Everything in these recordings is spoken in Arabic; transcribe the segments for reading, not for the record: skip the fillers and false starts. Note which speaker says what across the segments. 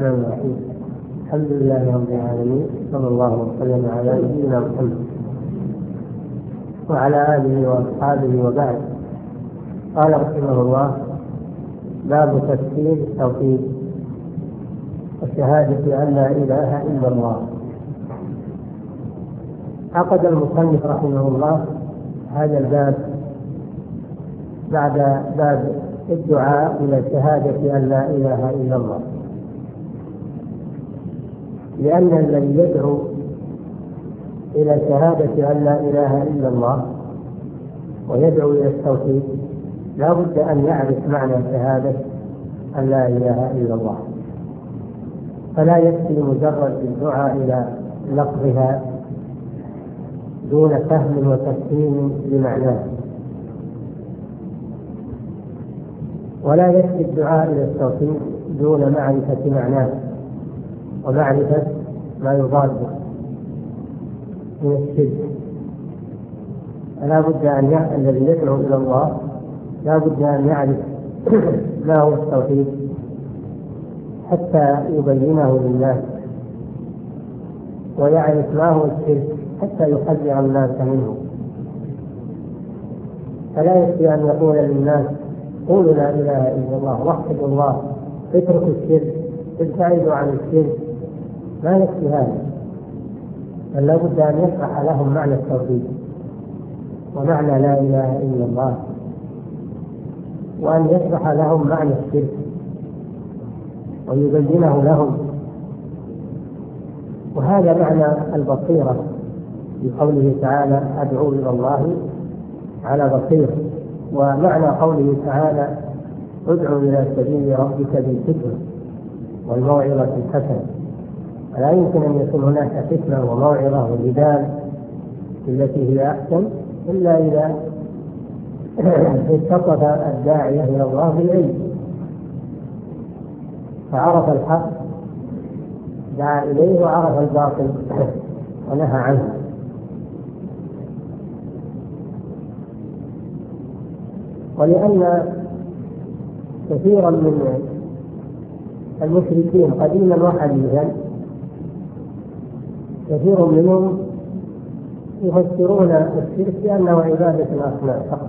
Speaker 1: الرحمن الرحيم. الحمد لله رب العالمين، صلى الله وسلم على نبينا محمد وعلى آله وأصحابه وبعد. قال رحمه الله: باب تفسير التوحيد والشهادة أن لا إله إلا الله. عقد المصنف رحمه الله هذا الباب بعد باب الدعاء إلى شهادة أن لا إله إلا الله، لأن الذي يدعو إلى شهادة أن لا إله إلا الله ويدعو إلى التوحيد لا بد أن يعرف معنى شهادة أن لا إله إلا الله، فلا يكفي مجرد الدعاء إلى لفظها دون فهم وتفهيم لمعناه، ولا يكفي الدعاء إلى التوحيد دون معرفة معناه ومعرفة ما يضاده من الشرك. فلا بد أن الذي يدعو إلى الله لا بد أن يعرف ما هو التوحيد حتى يبينه للناس، ويعرف ما هو الشرك حتى يحذر الناس منه. فلا يكفي أن يقول للناس: قولوا لا إله إلا الله، وحدوا الله، اتركوا الشرك، ابتعدوا عن الشرك. ما يكفي هذا، بل لا بد أن يشرح لهم معنى التوحيد ومعنى لا إله إلا الله، وأن يشرح لهم معنى الشرك ويبينه لهم. وهذا معنى البصيرة بقوله تعالى: أدعو إلى الله على بصيرة. ومعنى قوله تعالى: ادعو إلى سبيل ربك بالحكمة والموعظة الحسنة. لا يمكن أن يكون هناك حكمة وموعظة وجدال التي هي أحسن إلا إذا اتصف الداعية إلى الله بالعلم، فعرف الحق دعا إليه وعرف الباطل ونهى عنه. ولأن كثيرا من المشركين قديما وحديثا كثير منهم يفسرون الشرك بأنه عبادة الأصنام فقط،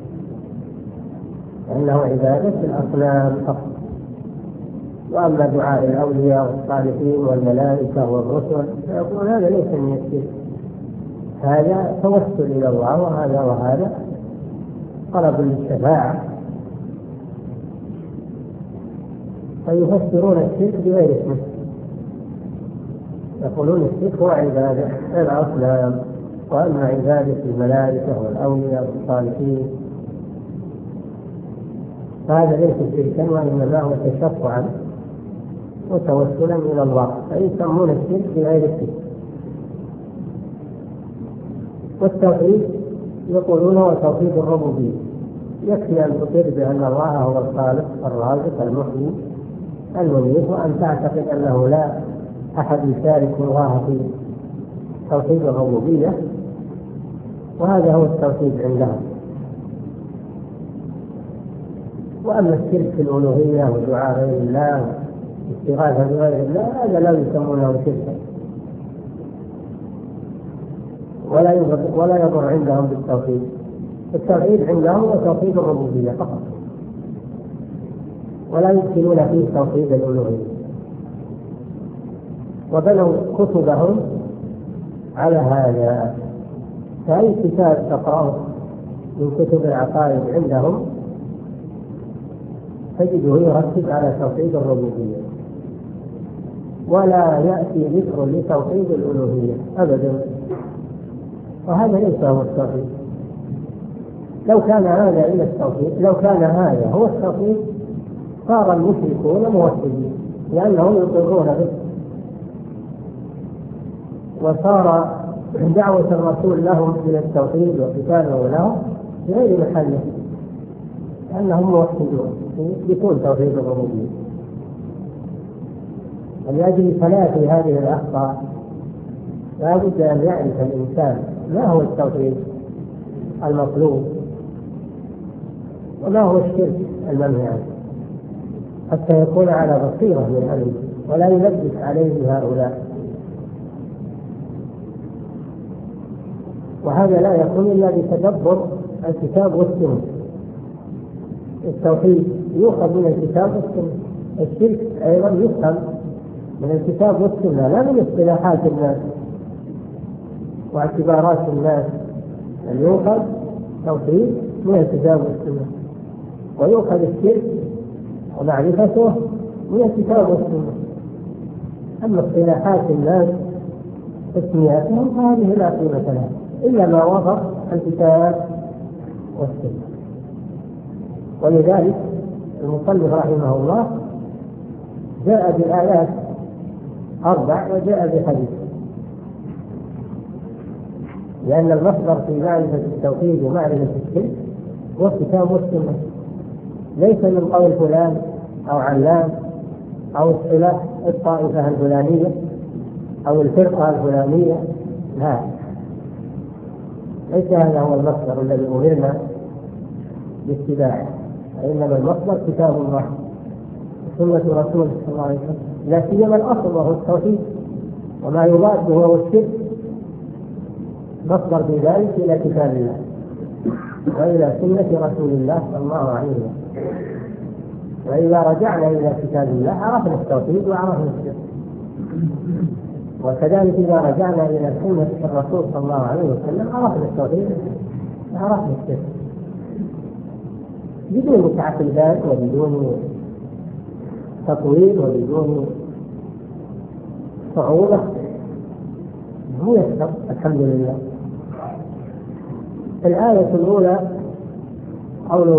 Speaker 1: أنه عبادة الأصنام فقط. وأما دعاء الأولياء والصالحين والملائكة والرسل فيقول هذا ليس من الشرك، هذا توسل إلى الله، وهذا طلب للشفاعة. فيفسرون الشرك بغير اسمه، يقولون الشرك هو عبادة الأصنام، وأما عبادة الملائكة والأولياء والصالحين فهذا ليس شركا، وإنما هو تشفعا وتوسلا إلى الله، فيسمون الشرك بغير اسمه. والتوحيد يقولون هو توحيد الربوبية، يكفي أن تقر بأن الله هو الخالق الرازق المحيي المميت، وأن تعتقد أنه لا أحد يشارك الله في توحيد الربوبية، وهذا هو التوحيد عندهم. وأما الشرك في الألوهية ودعاء غير الله واستغاثة بغير الله هذا لا يسمونه شركا، ولا يضر عندهم بالتوحيد. التوحيد عندهم هو توحيد الربوبية فقط، ولا يدخلون فيه توحيد الألوهية. وبنوا كتبهم على هذا، فأي كتاب تقرأه من كتب العقائد عندهم تجده يركز على توحيد الربوبية، ولا يأتي ذكر لتوحيد الألوهية أبدا، وهذا ليس هو التوحيد. لو كان هذا إلى التوحيد، لو كان هذا هو التوحيد صار المشركون موحدين، لأنهم يقرون به، وصار دعوة الرسول لهم إلى التوحيد وقتاله لهم بغير محله، لأنهم موحدون يكون توحيد الربوبية. ولأجل تلافي هذه الأخطاء لا بد أن يعرف الإنسان ما هو التوحيد المطلوب وما هو الشرك المنهي عنه. حتى يكون على بصيرة من أمره ولا يلبس عليه هؤلاء. وهذا لا يكون إلا بتدبر الكتاب والسنة. التوحيد يؤخذ من الكتاب والسنة، الشرك أيضا يفهم من الكتاب والسنة لا من اصطلاحات الناس واعتبارات الناس، بل يؤخذ توحيد من الكتاب والسنة، ويؤخذ الشرك ومعرفته من الكتاب والسنة. أما اصطلاحات الناس تسمياتهم فهذه لا قيمة لها إلا ما وافق الكتاب والسنة. ولذلك المصنف رحمه الله جاء بآيات 4 وجاء بحديث، لأن المصدر في معرفة التوحيد ومعرفة الشرك هو الكتاب والسنة، ليس من قول فلان أو علام أو اصطلاح الطائفة الفلانية أو الفرقة الفلانية، لا، ليس هذا هو المصدر الذي أمرنا باتباعه، إنما المصدر كتاب الله وسنة رسوله صلى الله عليه وسلم، لا سيما الأصل وهو التوحيد، وما يضاد وهو الشرك مصدر في ذلك إلى كتاب الله وإلى سنة رسول الله صلى الله عليه وسلم. وإذا رجعنا إلى كتاب الله عرفنا التوحيد وعرفنا الشرك، وكذلك إذا رجعنا إلى سنة الرسول صلى الله عليه وسلم عرفنا التوحيد وعرفنا الشرك بدون تعقيدات وبدون تطويل وبدون صعوبة، ميسر الحمد لله. الآية الأولى قوله